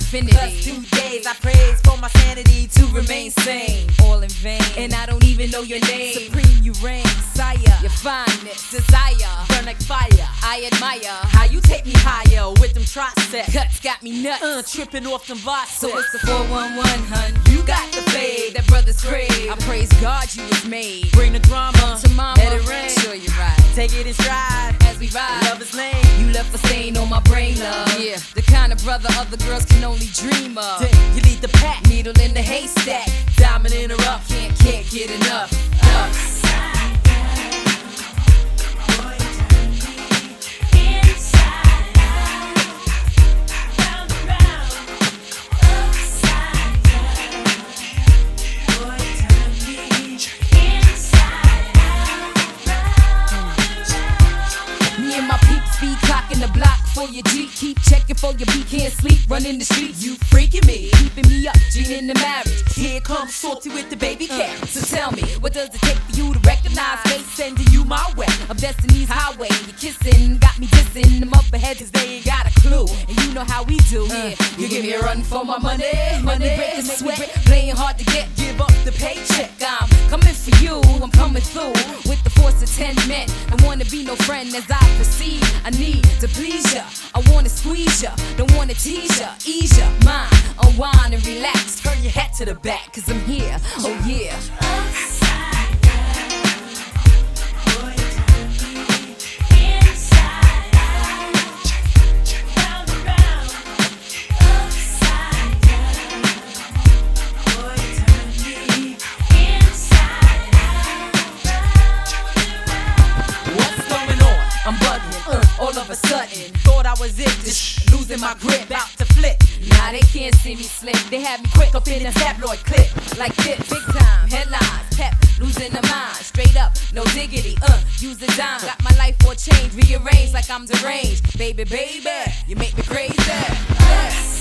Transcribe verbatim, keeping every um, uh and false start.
infinity. Plus two days I praise for my sanity to remain sane. All in vain, And I don't even know your name. supreme you reign. Sire, Your fineness, desire, burn like fire. I admire. How you take me higher with them triceps? Cuts got me nuts. Uh, tripping off them biceps. So it's the four one one, hun. You got the fade, That brother's crave. I praise God you was made. bring the drama To mama, let it rain. sure you're right. Take it in stride, As we ride, love is lame. you left a stain on my brain, love. Yeah. The kind of brother other girls can only dream of. Then you lead the pack, Needle in the haystack. diamond in a rough. Can't, can't get enough. Uh. Me and my peeps be clocking the block for your G. Keep checking for your beat, can't sleep, running the streets. You freaking me, Keeping me up, Gene in the marriage. here comes salty with the baby carrot. So tell me, what does it take for you to recognize me? Sending you my way, Of destiny's highway, you kissing, got me dissing. Them up ahead, cause they ain't got a clue. And you know how we do here. You give me a run for my money, money breaking sweat, playing hard to get. give up the paycheck. I'm coming for you, I'm coming through with the force of ten men. I wanna be no friend as I proceed. I need to please ya, I wanna squeeze ya, don't wanna tease ya, ease ya, mind, unwind and relax. Turn your head to the back, Cause I'm here, oh yeah. what's going on? I'm bugging, uh, all of a sudden. Thought I was it, just losing my grip, about to flip. Now they can't see me slip. They have me quick up in a tabloid clip. Like this, big time, headlines, pep, losing the mind. Straight up, no diggity, uh, use a dime. Got my life for change, rearranged like I'm deranged. Baby, baby, you make me crazy. Yes.